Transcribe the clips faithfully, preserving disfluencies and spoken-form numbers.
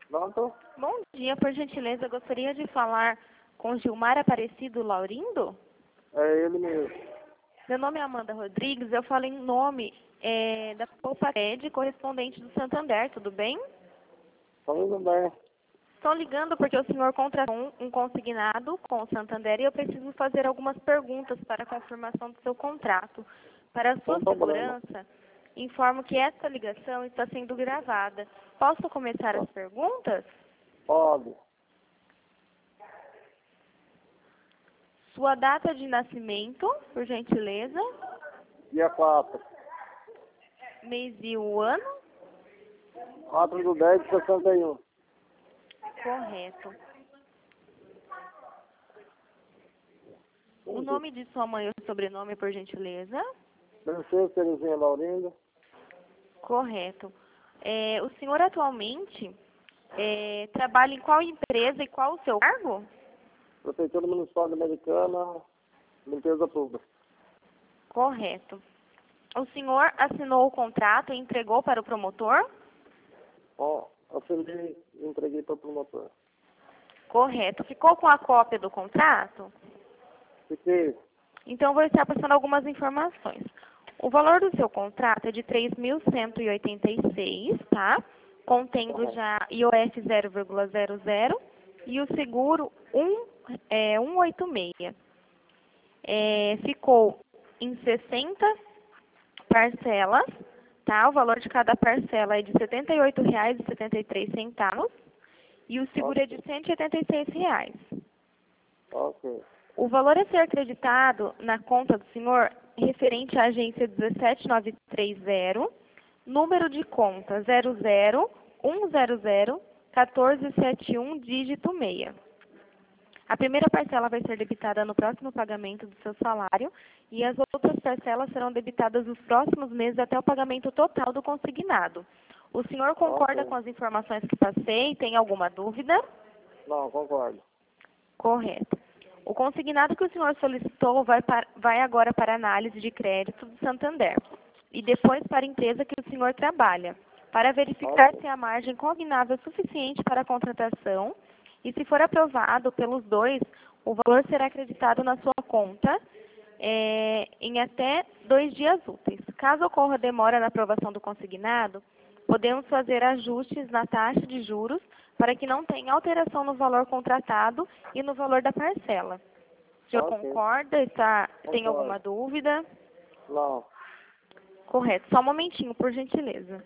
Pronto? Bom dia, por gentileza, eu gostaria de falar com Gilmar Aparecido Laurindo. É ele mesmo. Meu nome é Amanda Rodrigues, eu falo em nome é, da Poupa-Cred, correspondente do Santander, tudo bem? Tudo bem. Estou ligando porque o senhor contratou um, um consignado com o Santander e eu preciso fazer algumas perguntas para a confirmação do seu contrato. Para a sua Sem problema. segurança, informo que esta ligação está sendo gravada. Posso começar as perguntas? Pode. Sua data de nascimento, por gentileza, Dia quatro. mês e o ano, quatro do dez de sessenta e um. correto. O nome de sua mãe ou sobrenome, por gentileza, Princesa Terezinha Laurindo. correto. É, o senhor atualmente é, trabalha em qual empresa e qual o seu cargo? Prefeitura Municipal de Americana. Limpeza Pública. Correto. O senhor assinou o contrato e entregou para o promotor? Ó, assinei e entreguei para o promotor. Correto. Ficou com a cópia do contrato? Fiquei. Então, vou estar passando algumas informações. O valor do seu contrato é de três mil cento e oitenta e seis, tá? Contendo já I O F zero vírgula zero zero e o seguro um, é, cento e oitenta e seis. É, ficou em sessenta parcelas, tá? O valor de cada parcela é de setenta e oito reais e setenta e três centavos e o seguro é de cento e oitenta e seis reais. Ok. O valor a ser acreditado na conta do senhor referente à agência dezessete nove três zero, número de conta zero zero um zero zero um quatro sete um, dígito seis. A primeira parcela vai ser debitada no próximo pagamento do seu salário e as outras parcelas serão debitadas nos próximos meses até o pagamento total do consignado. O senhor concorda Ok. com as informações que passei? Tem alguma dúvida? Não, concordo. Correto. O consignado que o senhor solicitou vai, para, vai agora para análise de crédito do Santander e depois para a empresa que o senhor trabalha, para verificar Ok. se a margem combinável é suficiente para a contratação e, se for aprovado pelos dois, o valor será acreditado na sua conta é, em até dois dias úteis. Caso ocorra demora na aprovação do consignado, podemos fazer ajustes na taxa de juros para que não tenha alteração no valor contratado e no valor da parcela. O senhor Ok. concorda? Está, tem Concordo. alguma dúvida? Não. Correto. Só um momentinho, por gentileza.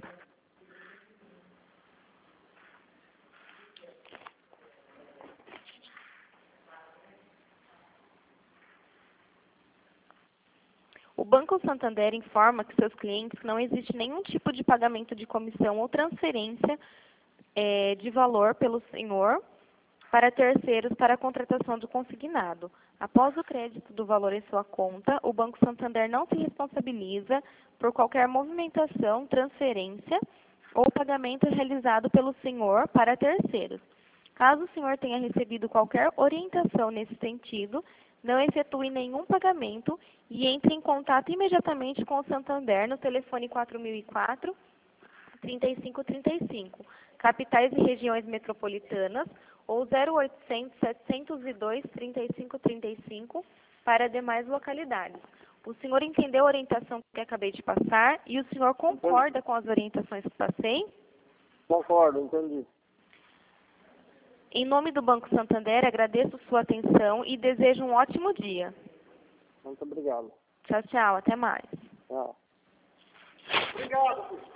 O Banco Santander informa que seus clientes que não existe nenhum tipo de pagamento de comissão ou transferência é, de valor pelo senhor para terceiros para a contratação do consignado. Após o crédito do valor em sua conta, o Banco Santander não se responsabiliza por qualquer movimentação, transferência ou pagamento realizado pelo senhor para terceiros. Caso o senhor tenha recebido qualquer orientação nesse sentido, não efetue nenhum pagamento e entre em contato imediatamente com o Santander no telefone quatro mil e quatro, trinta e cinco trinta e cinco, capitais e regiões metropolitanas, ou zero oitocentos, setecentos e dois, trinta e cinco trinta e cinco para demais localidades. O senhor entendeu a orientação que acabei de passar e o senhor concorda com as orientações que passei? Concordo, entendi. Em nome do Banco Santander, agradeço sua atenção e desejo um ótimo dia. Muito obrigado. Tchau, tchau. Até mais. Tchau. Obrigado.